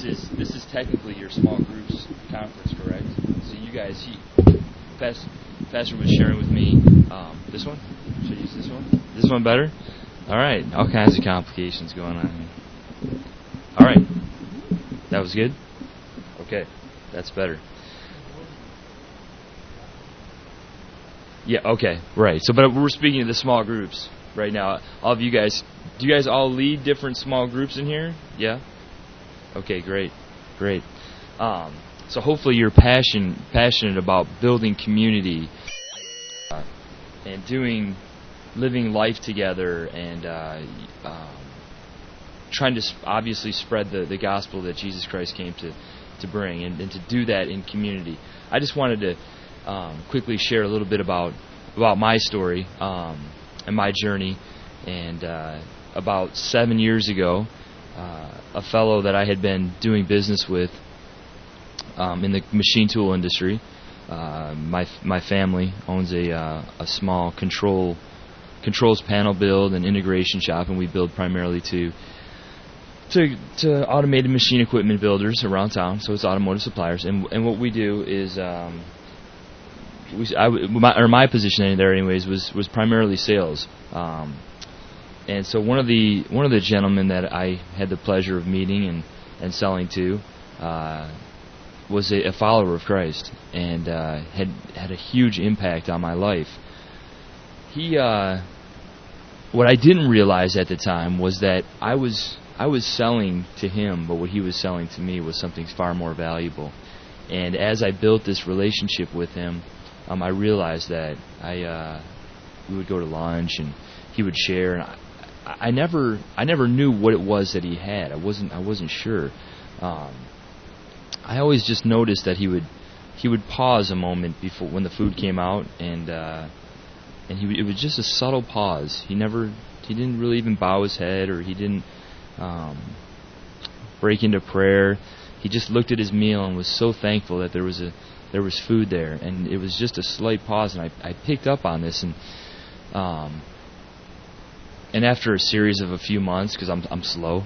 this is technically your small groups conference, correct? So you guys, Pastor was sharing with me this one. Should I use this one? This one better? All right. All kinds of complications going on here. All right. That was good? Okay. That's better. Yeah, okay. Right. So, but we're speaking of the small groups right now. All of you guys, do you guys all lead different small groups in here? Yeah? Okay, great. Great. So hopefully you're passionate about building community and living life together and trying to obviously spread the gospel that Jesus Christ came to bring and to do that in community. I just wanted to quickly share a little bit about my story and my journey. And about 7 years ago, a fellow that I had been doing business with in the machine tool industry, my family owns a small controls panel build and integration shop, and we build primarily to automated machine equipment builders around town. So it's automotive suppliers, and what we do is my position in there anyways was primarily sales. And so one of the gentlemen that I had the pleasure of meeting and selling to was a follower of Christ and had a huge impact on my life. What I didn't realize at the time was that I was selling to him, but what he was selling to me was something far more valuable. And as I built this relationship with him, I realized that we would go to lunch and he would share, and I never knew what it was that he had. I wasn't sure. I always just noticed that he would pause a moment before when the food came out, and it was just a subtle pause. He didn't really even bow his head, or he didn't break into prayer. He just looked at his meal and was so thankful that there was food there, and it was just a slight pause, and I picked up on this, and after a series of a few months, because I'm slow,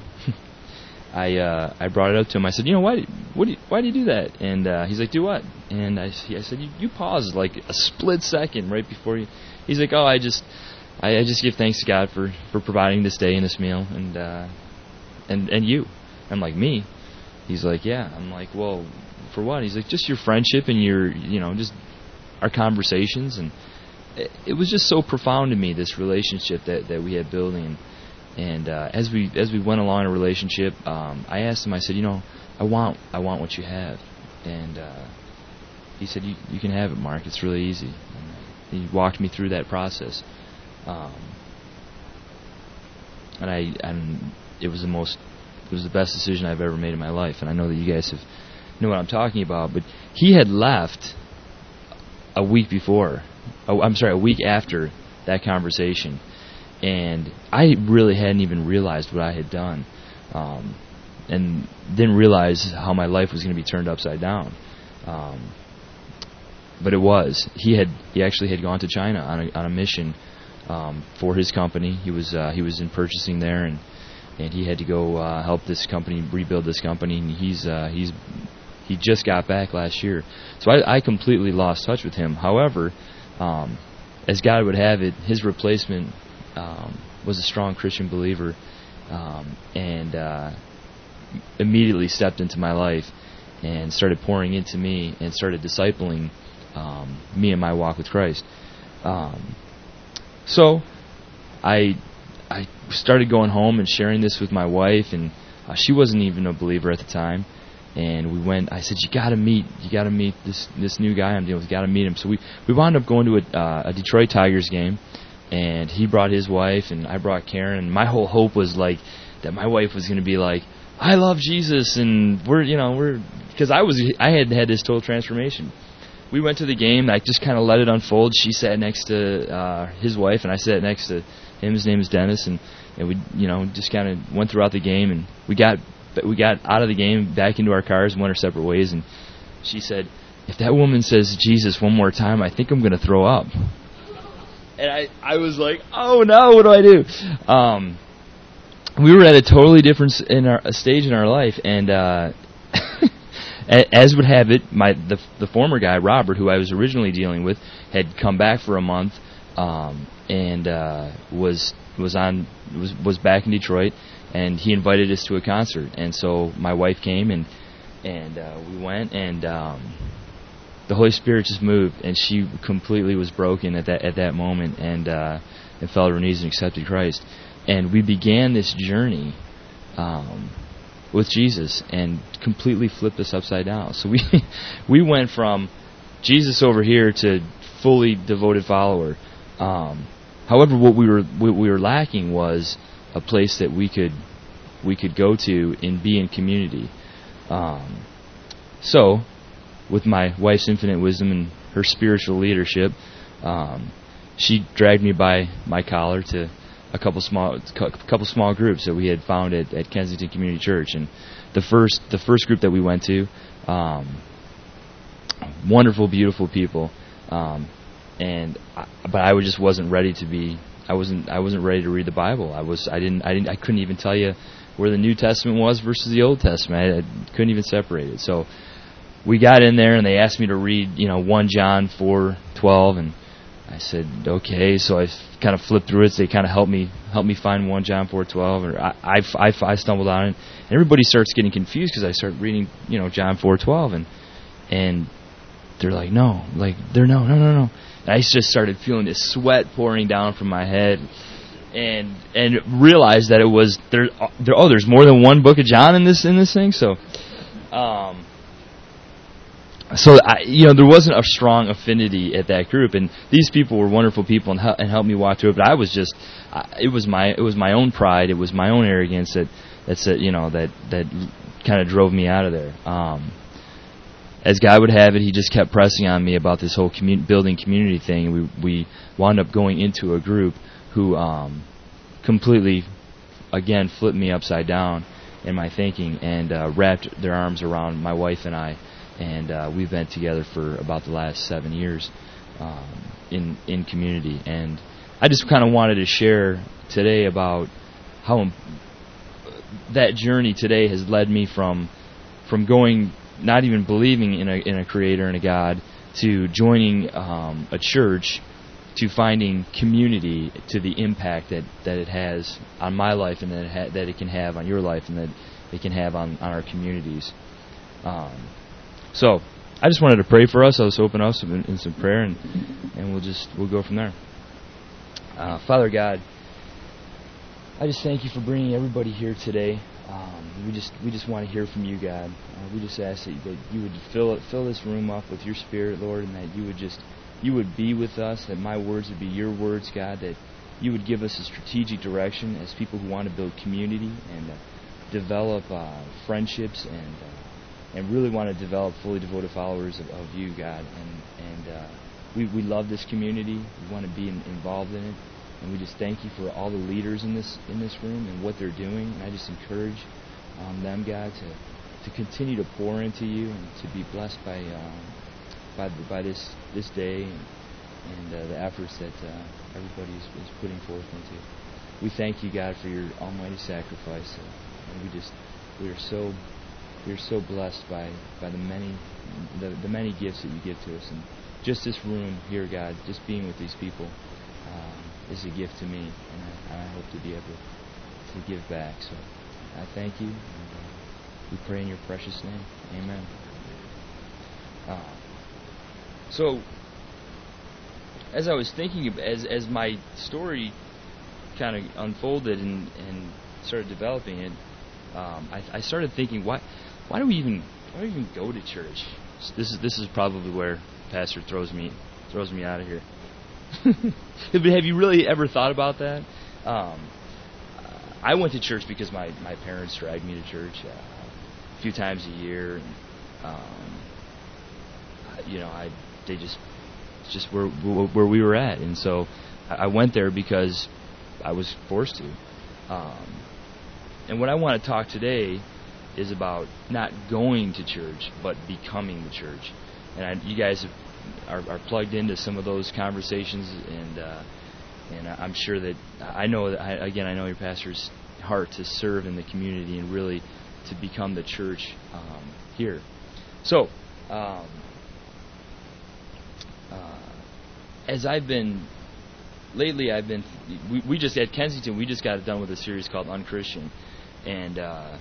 I brought it up to him. I said, why do you do that? And he's like, do what? And I said, you paused like a split second right before you. He's like, I just give thanks to God for providing this day and this meal, and you. I'm like, me? He's like, yeah. I'm like, well, for what? He's like, just your friendship and your, just our conversations. And it was just so profound to me, this relationship that we had building. And as we went along in a relationship, I asked him, I said, I want what you have. And he said, you can have it, Mark. It's really easy. And he walked me through that process. And it was the best decision I've ever made in my life. And I know that you guys know what I'm talking about. But he had left a week after that conversation. And I really hadn't even realized what I had done, and didn't realize how my life was going to be turned upside down. But it was. He actually had gone to China on a mission for his company. He was in purchasing there, and he had to go help this company rebuild this company. And he just got back last year, so I completely lost touch with him. However, as God would have it, his replacement was a strong Christian believer, and immediately stepped into my life and started pouring into me and started discipling me in my walk with Christ. So I started going home and sharing this with my wife, and she wasn't even a believer at the time. And we went. I said, "You got to meet this new guy I'm dealing with. You got to meet him." So we wound up going to a Detroit Tigers game. And he brought his wife, and I brought Karen. And my whole hope was like that my wife was going to be like, "I love Jesus," and we're because I had this total transformation. We went to the game. I just kind of let it unfold. She sat next to his wife, and I sat next to him. His name is Dennis, and we just kind of went throughout the game, and we got out of the game, back into our cars, and went our separate ways. And she said, "If that woman says Jesus one more time, I think I'm going to throw up." And I was like, oh no, what do I do? We were at a totally different stage in our life, and as would have it, the former guy, Robert, who I was originally dealing with, had come back for a month, and was back in Detroit, and he invited us to a concert. And so my wife came, and we went, and the Holy Spirit just moved, and she completely was broken at that moment, and fell to her knees and accepted Christ. And we began this journey with Jesus, and completely flipped us upside down. So we went from Jesus over here to fully devoted follower. However, what we were lacking was a place that we could go to and be in community. So, with my wife's infinite wisdom and her spiritual leadership, she dragged me by my collar to a couple small groups that we had found at Kensington Community Church. And the first group that we went to, wonderful, beautiful people, but I just wasn't ready to be. I wasn't ready to read the Bible. I couldn't even tell you where the New Testament was versus the Old Testament. I couldn't even separate it. So we got in there, and they asked me to read 1 John 4:12, and I said, okay. So I kind of flipped through it. So they kind of helped me find 1 John 4:12, or I stumbled on it. And everybody starts getting confused because I start reading, John 4:12, and they're like, no. And I just started feeling this sweat pouring down from my head, and realized that it was there's more than one book of John in this thing. So there wasn't a strong affinity at that group, and these people were wonderful people and helped me walk through it. But I was just, it was my own pride, it was my own arrogance that kind of drove me out of there. As God would have it, He just kept pressing on me about this whole building community thing. We wound up going into a group who completely, again, flipped me upside down in my thinking, and wrapped their arms around my wife and I. And we've been together for about the last 7 years in community. And I just kind of wanted to share today about how that journey today has led me from going, not even believing in a creator and a God, to joining a church, to finding community, to the impact that it has on my life, and that it can have on your life, and that it can have on our communities. So I just wanted to pray for us. I'll just open us in some prayer, and we'll go from there. Father God, I just thank You for bringing everybody here today. We just want to hear from You, God. We just ask that You would fill this room up with Your Spirit, Lord, and that You would be with us, that my words would be Your words, God, that You would give us a strategic direction as people who want to build community and develop friendships, and really want to develop fully devoted followers of You, God. And we love this community. We want to be involved in it. And we just thank You for all the leaders in this room and what they're doing. And I just encourage them, God, to continue to pour into You and to be blessed by this day and the efforts that everybody is putting forth into. We thank You, God, for Your almighty sacrifice. And we are so blessed by the many gifts that You give to us. And just this room here, God, just being with these people is a gift to me, and I hope to be able to give back. So I thank You, and we pray in Your precious name. Amen. So as I was thinking, as my story kind of unfolded and started developing it, I started thinking, why do we even go to church? This is probably where Pastor throws me out of here. Have you really ever thought about that? I went to church because my parents dragged me to church a few times a year, and they just where we were at, and so I went there because I was forced to. And what I want to talk today is about not going to church, but becoming the church. And you guys are plugged into some of those conversations, and I'm sure that I know Your pastor's heart to serve in the community and really to become the church here. So, lately we just at Kensington, we just got done with a series called Unchristian, and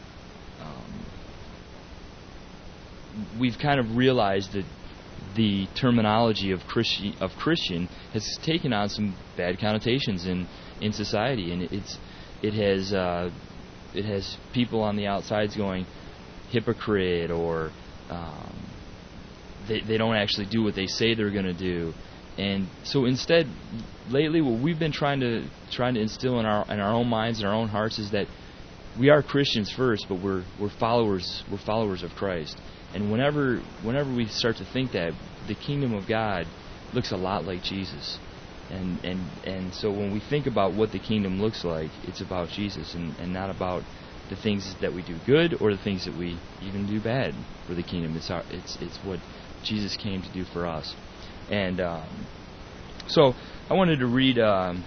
we've kind of realized that the terminology of Christian has taken on some bad connotations in society, and it has people on the outsides going hypocrite, or they don't actually do what they say they're going to do. And so instead, lately, what we've been trying to instill in our own minds and our own hearts is that we are Christians first, but we're followers of Christ. And whenever we start to think that, the kingdom of God looks a lot like Jesus. And so when we think about what the kingdom looks like, it's about Jesus and not about the things that we do good or the things that we even do bad for the kingdom. It's what Jesus came to do for us. And so I wanted to read.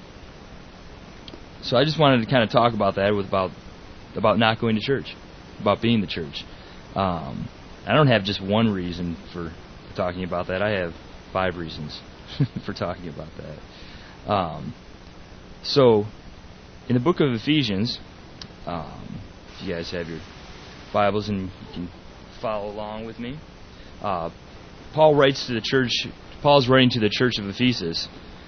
So I just wanted to kind of talk about that about not going to church, about being the church. I don't have just one reason for talking about that. I have 5 reasons for talking about that. So in the book of Ephesians, if you guys have your Bibles and you can follow along with me, Paul writes to the church. Paul's writing to the church of Ephesus.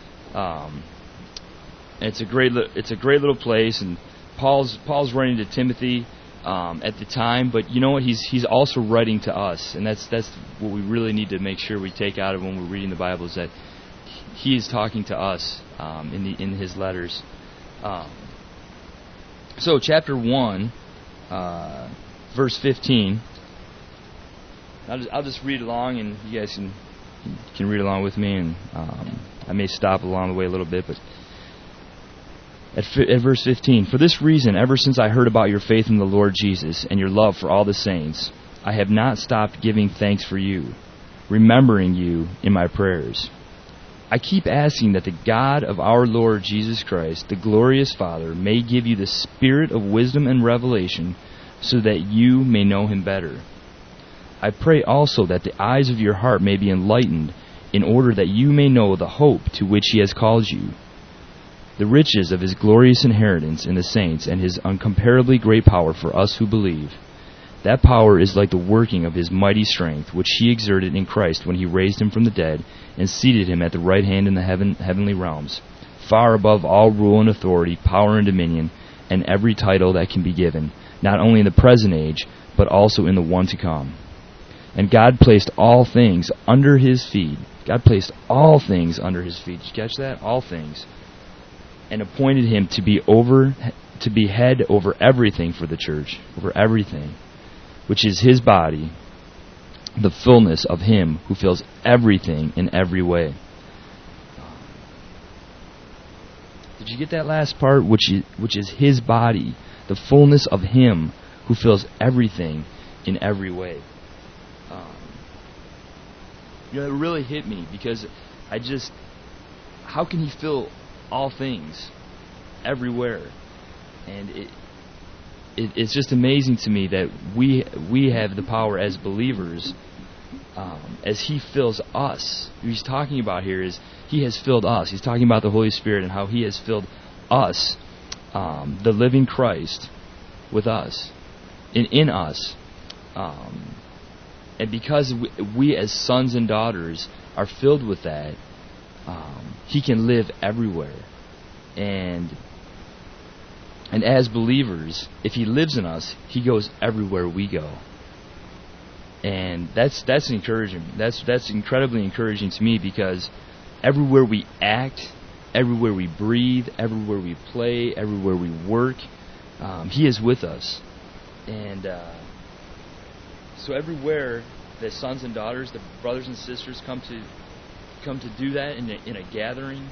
It's a great little place, and Paul's writing to Timothy at the time. But you know what? He's also writing to us, and that's what we really need to make sure we take out of when we're reading the Bible, is that he is talking to us in his letters. So chapter 1, verse 15. I'll just read along, and you guys can read along with me, and I may stop along the way a little bit, but at verse 15, "For this reason, ever since I heard about your faith in the Lord Jesus and your love for all the saints, I have not stopped giving thanks for you, remembering you in my prayers. I keep asking that the God of our Lord Jesus Christ, the glorious Father, may give you the spirit of wisdom and revelation so that you may know him better. I pray also that the eyes of your heart may be enlightened, in order that you may know the hope to which he has called you, the riches of his glorious inheritance in the saints, and his incomparably great power for us who believe. That power is like the working of his mighty strength, which he exerted in Christ when he raised him from the dead and seated him at the right hand in the heavenly realms, far above all rule and authority, power and dominion, and every title that can be given, not only in the present age, but also in the one to come. And God placed all things under his feet." God placed all things under his feet. Did you catch that? All things. "And appointed him to be head over everything for the church," over everything, "which is his body, the fullness of him who fills everything in every way." Did you get that last part? Which is his body, the fullness of him who fills everything in every way. It really hit me, because how can he fill all things everywhere? And it's just amazing to me that we have the power as believers, as he fills us. What he's talking about here is he has filled us. He's talking about the Holy Spirit and how he has filled us, the living Christ, with us, in us. And because we as sons and daughters are filled with that, he can live everywhere. And as believers, if he lives in us, he goes everywhere we go. And that's encouraging. That's incredibly encouraging to me, because everywhere we act, everywhere we breathe, everywhere we play, everywhere we work, he is with us. And so everywhere the sons and daughters, the brothers and sisters come to do that in a gathering,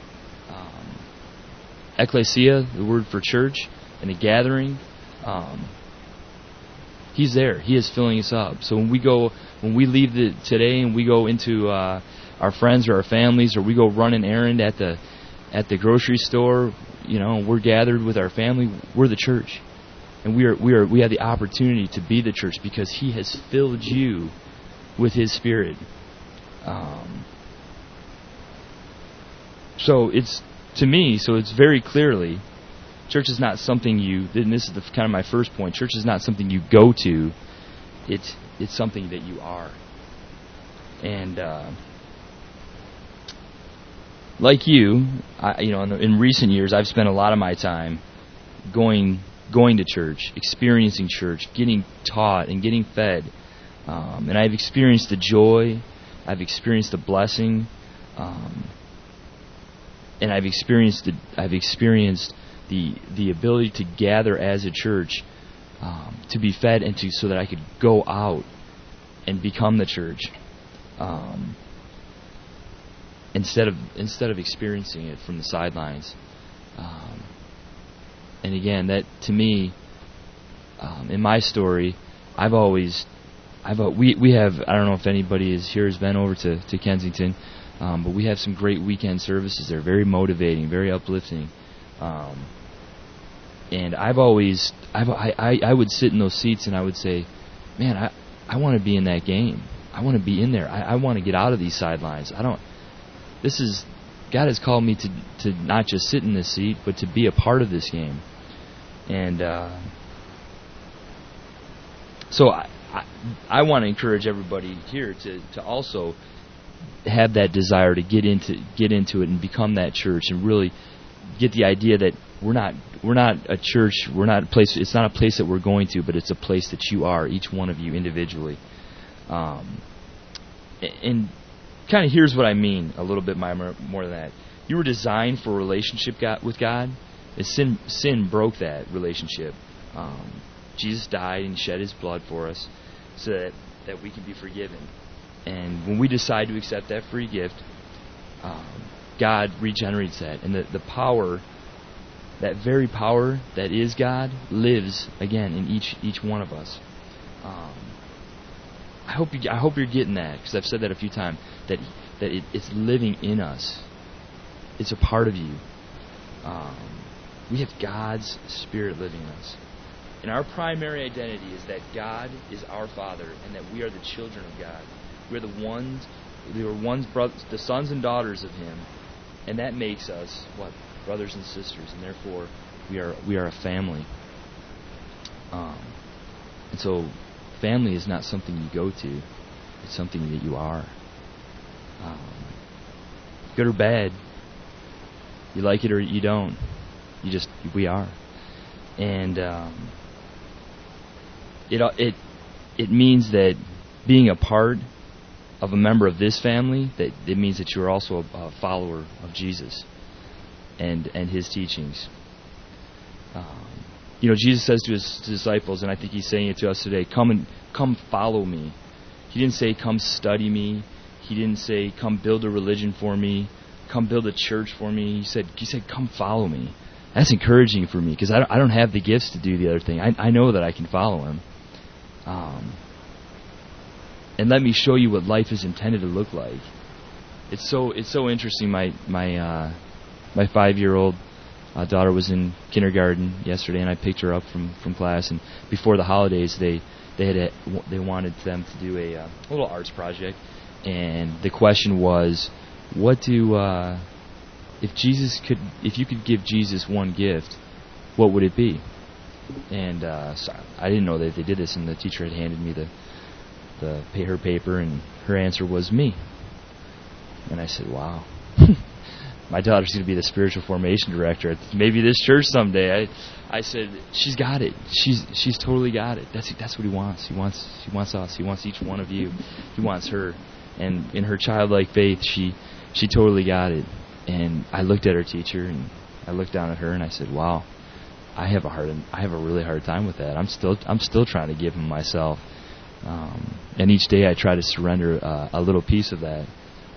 ecclesia, the word for church, in a gathering, he's there. He is filling us up. So when we leave today and we go into our friends or our families, or we go run an errand at the grocery store, we're gathered with our family. We're the church. And we have the opportunity to be the church because He has filled you with His Spirit. So it's very clearly, church is not something and this is kind of my first point, church is not something you go to, it's something that you are. And like you, in recent years, I've spent a lot of my time going to church, experiencing church, getting taught and getting fed. And I've experienced the joy, I've experienced the blessing, and I've experienced the ability to gather as a church, to be fed and so that I could go out and become the church, instead of experiencing it from the sidelines. And again, that to me, in my story, we have, I don't know if anybody has been over to Kensington, but we have some great weekend services. They're very motivating, very uplifting. And I would sit in those seats and I would say, man, I want to be in that game. I want to be in there. I want to get out of these sidelines. God has called me to not just sit in this seat, but to be a part of this game. And so I want to encourage everybody here to also have that desire to get into it and become that church, and really get the idea that we're not a church, we're not a place. It's not a place that we're going to, but it's a place that you are, each one of you individually. And kind of here's what I mean a little bit more than that. You were designed for a relationship with God. And sin broke that relationship. Jesus died and shed His blood for us so that we can be forgiven. And when we decide to accept that free gift, God regenerates that. And the power, that very power that is God, lives again in each one of us. I hope you're getting that, because I've said that a few times, that it's living in us. It's a part of you. We have God's Spirit living in us. And our primary identity is that God is our Father and that we are the children of God. We are the sons and daughters of Him, and that makes us what? Brothers and sisters, and therefore we are a family. And so family is not something you go to, it's something that you are. Good or bad, you like it or you don't. We are. And it means that being a part of a member of this family, that it means that you're also a follower of Jesus and His teachings. Jesus says to His disciples, and I think He's saying it to us today, come follow me. He didn't say come study me. He didn't say come build a religion for me, come build a church for me. He said come follow me. That's encouraging for me, because I don't have the gifts to do the other thing. I know that I can follow Him. And let me show you what life is intended to look like. It's so interesting. My 5-year-old daughter was in kindergarten yesterday, and I picked her up from class. And before the holidays, they wanted them to do a little arts project, and the question was, if you could give Jesus one gift, what would it be? And so I didn't know that they did this, and the teacher had handed me her paper, and her answer was me. And I said, wow. My daughter's going to be the spiritual formation director at maybe this church someday. I said, she's got it. She's totally got it. That's what He wants. He wants us. He wants each one of you. He wants her. And in her childlike faith, she totally got it. And I looked at her teacher, and I looked down at her, and I said, wow, I have a really hard time with that. I'm still trying to give Him myself. And each day I try to surrender a little piece of that.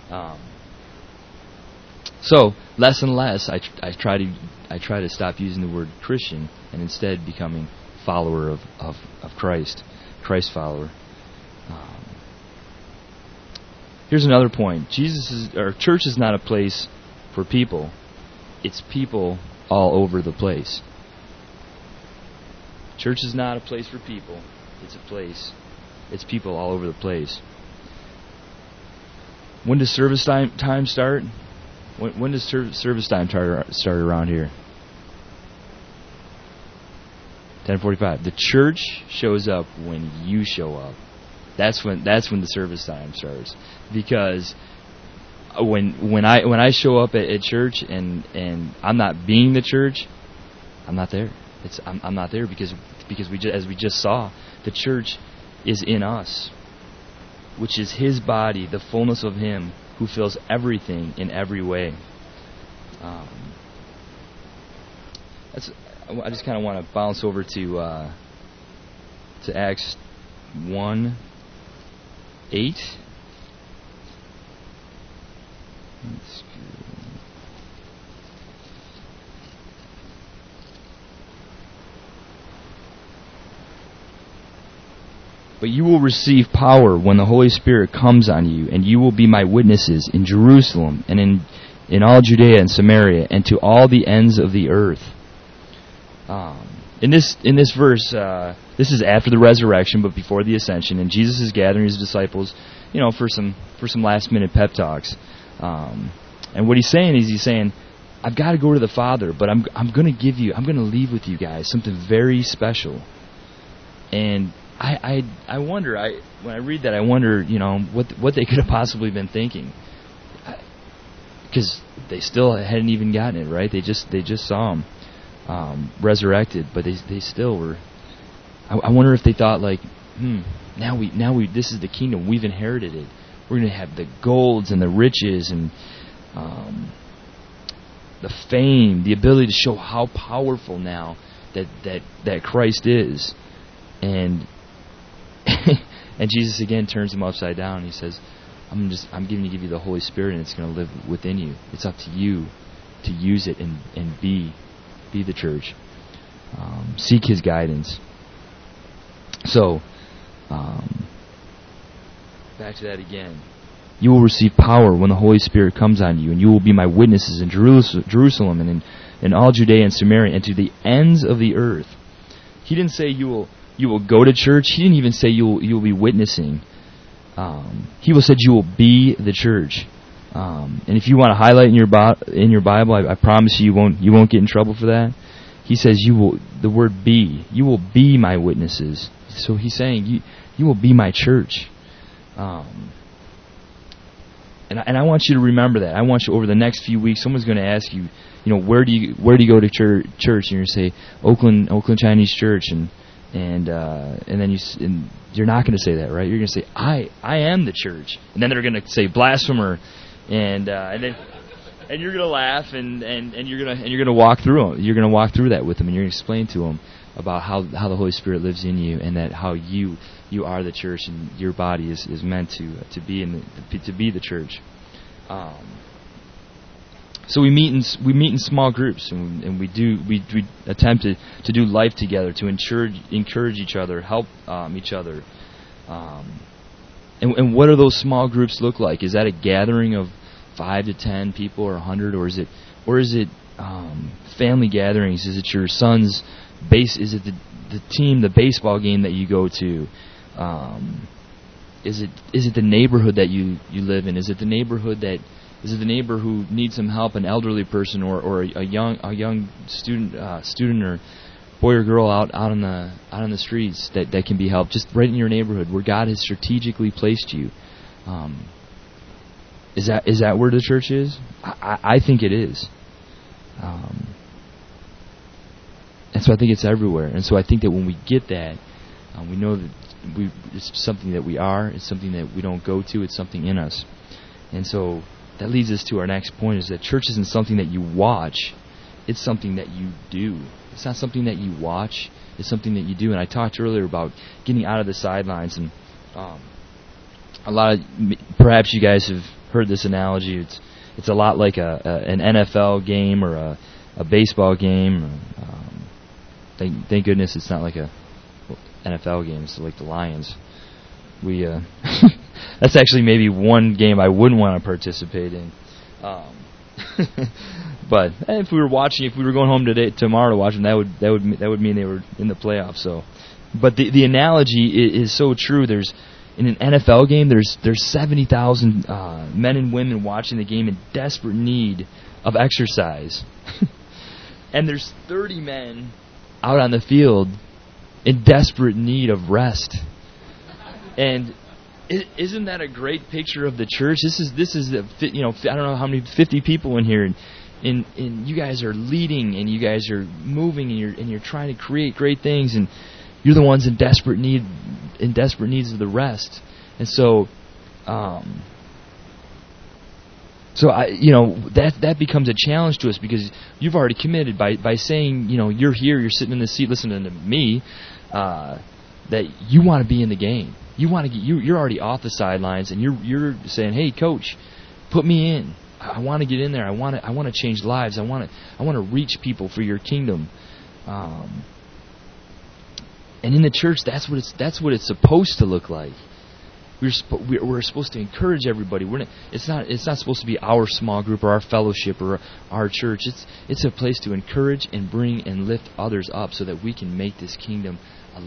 So less and less, I try to stop using the word Christian and instead becoming follower of Christ follower. Here's another point: church is not a place for people; it's people all over the place. Church is not a place for people. It's a place. It's people all over the place. When does service time start? When does service time start around here? 10:45. The church shows up when you show up. That's when the service time starts. Because when I show up at church and I'm not being the church, I'm not there. I'm not there because as we just saw, the church is in us, which is His body, the fullness of Him who fills everything in every way. I just kind of want to bounce over to Acts 1:8. But you will receive power when the Holy Spirit comes on you, and you will be my witnesses in Jerusalem and in all Judea and Samaria and to all the ends of the earth. In this verse, this is after the resurrection, but before the ascension, and Jesus is gathering His disciples, for some last minute pep talks. And what He's saying is, I've got to go to the Father, but I'm going to leave with you guys something very special. And I wonder, when I read that, I wonder, what they could have possibly been thinking, because they still hadn't even gotten it right. They just saw Him resurrected, but they still were. I wonder if they thought now we this is the kingdom, we've inherited it. We're going to have the golds and the riches and the fame, the ability to show how powerful now that Christ is. And and Jesus again turns them upside down. He says, I'm going to give you the Holy Spirit, and it's going to live within you. It's up to you to use it and be the church. Seek His guidance. So, back to that again. You will receive power when the Holy Spirit comes on you, and you will be my witnesses in Jerusalem and in all Judea and Samaria and to the ends of the earth. He didn't say you will go to church. He didn't even say you will be witnessing. He said you will be the church. And if you want to highlight in your Bible, I promise you won't get in trouble for that. He says the word be. You will be my witnesses. So He's saying you will be my church. And I want you to remember that. I want you, over the next few weeks, someone's going to ask you, where do you go to church? And you're going to say Oakland Chinese Church, and then you're not going to say that, right? You're going to say I am the church, and then they're going to say blasphemer, and you're going to laugh, and you're going to walk through them. You're going to walk through that with them, and you're going to explain to them about how the Holy Spirit lives in you, and that how you are the church, and your body is meant to be the church. So we meet in small groups, and we attempt to do life together, to encourage each other, help each other. And what do those small groups look like? Is that a gathering of 5 to 10 people, or 100, or is it family gatherings? Is it your son's base? Is it the team, the baseball game that you go to? Is it the neighborhood that you live in? Is it the neighbor who needs some help, an elderly person, or a young student or boy or girl out on the streets that can be helped, just right in your neighborhood where God has strategically placed you? Is that where the church is? I think it is. And so I think it's everywhere. And so I think that when we get that, we know that it's something that we are. It's something that we don't go to. It's something in us. And so that leads us to our next point, is that church isn't something that you watch. It's something that you do. It's not something that you watch. It's something that you do. And I talked earlier about getting out of the sidelines. And perhaps you guys have heard this analogy. It's a lot like an NFL game or a baseball game. Thank goodness it's not like a NFL game. It's like the Lions. That's actually maybe one game I wouldn't want to participate in. But if we were going home tomorrow to watch them, that would mean they were in the playoffs. So, but the analogy is so true. In an NFL game, there's 70,000 men and women watching the game in desperate need of exercise, and there's 30 men out on the field in desperate need of rest. And isn't that a great picture of the church? This is I don't know how many 50 people in here, and you guys are leading, and you guys are moving, and you're trying to create great things, and you're the ones in desperate needs of the rest. And so, that becomes a challenge to us, because you've already committed by saying, you're here, you're sitting in the seat listening to me, that you want to be in the game. You're already off the sidelines, and you're saying, hey, coach, put me in. I want to get in there. I want to change lives. I want to reach people for your kingdom. And in the church, that's what it's supposed to look like. We're supposed to encourage everybody. It's not supposed to be our small group or our fellowship or our church. It's a place to encourage and bring and lift others up so that we can make this kingdom